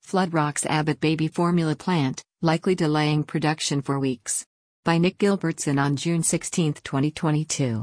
Flood rocks Abbott baby formula plant, likely delaying production for weeks. By Nick Gilbertson on June 16, 2022.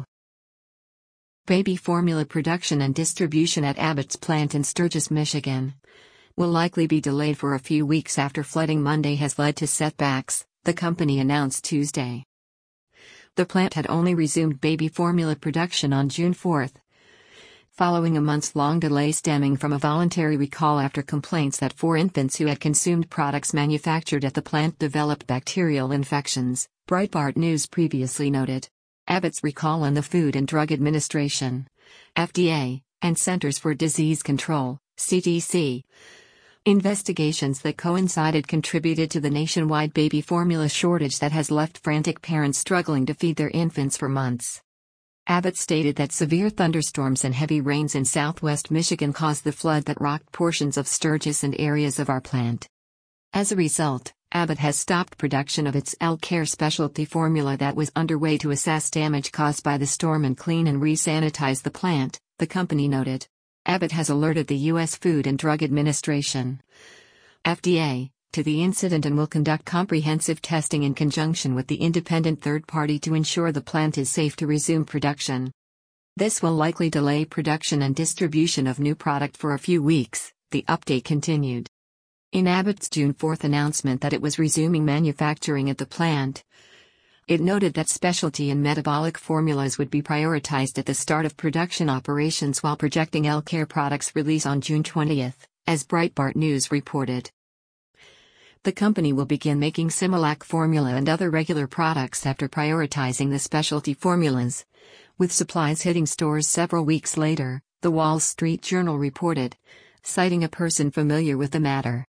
Baby formula production and distribution at Abbott's plant in Sturgis, Michigan, will likely be delayed for a few weeks after flooding Monday has led to setbacks, the company announced Tuesday. The plant had only resumed baby formula production on June 4, following a months-long delay stemming from a voluntary recall after complaints that 4 infants who had consumed products manufactured at the plant developed bacterial infections, Breitbart News previously noted. Abbott's recall on the Food and Drug Administration (FDA) and Centers for Disease Control (CDC) investigations that coincided contributed to the nationwide baby formula shortage that has left frantic parents struggling to feed their infants for months. Abbott stated that severe thunderstorms and heavy rains in southwest Michigan caused the flood that rocked portions of Sturgis and areas of our plant. As a result, Abbott has stopped production of its L-Care specialty formula that was underway to assess damage caused by the storm and clean and re-sanitize the plant, the company noted. Abbott has alerted the U.S. Food and Drug Administration (FDA) to the incident and will conduct comprehensive testing in conjunction with the independent third party to ensure the plant is safe to resume production. This will likely delay production and distribution of new product for a few weeks, the update continued. In Abbott's June 4 announcement that it was resuming manufacturing at the plant, it noted that specialty and metabolic formulas would be prioritized at the start of production operations while projecting L-Care products release on June 20, as Breitbart News reported. The company will begin making Similac formula and other regular products after prioritizing the specialty formulas, with supplies hitting stores several weeks later, The Wall Street Journal reported, citing a person familiar with the matter.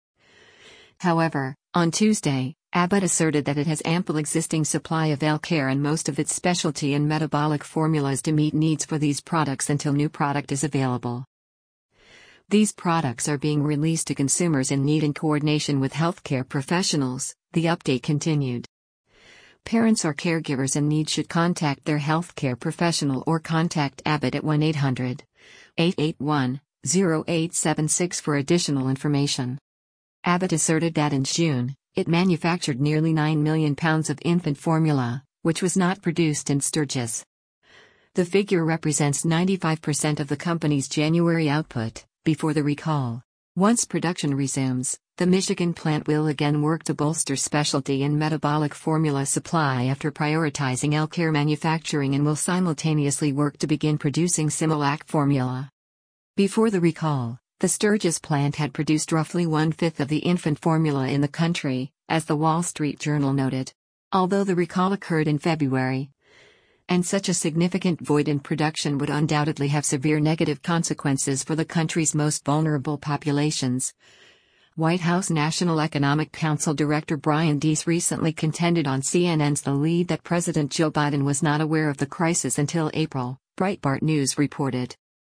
However, on Tuesday, Abbott asserted that it has ample existing supply of L-Care and most of its specialty and metabolic formulas to meet needs for these products until new product is available. These products are being released to consumers in need in coordination with healthcare professionals, the update continued. Parents or caregivers in need should contact their healthcare professional or contact Abbott at 1-800-881-0876 for additional information. Abbott asserted that in June, it manufactured nearly 9 million pounds of infant formula, which was not produced in Sturgis. The figure represents 95% of the company's January output, before the recall. Once production resumes, the Michigan plant will again work to bolster specialty and metabolic formula supply after prioritizing L-Care manufacturing and will simultaneously work to begin producing Similac formula. Before the recall, the Sturgis plant had produced roughly 1/5 of the infant formula in the country, as the Wall Street Journal noted. Although the recall occurred in February, and such a significant void in production would undoubtedly have severe negative consequences for the country's most vulnerable populations. White House National Economic Council Director Brian Deese recently contended on CNN's The Lead that President Joe Biden was not aware of the crisis until April, Breitbart News reported.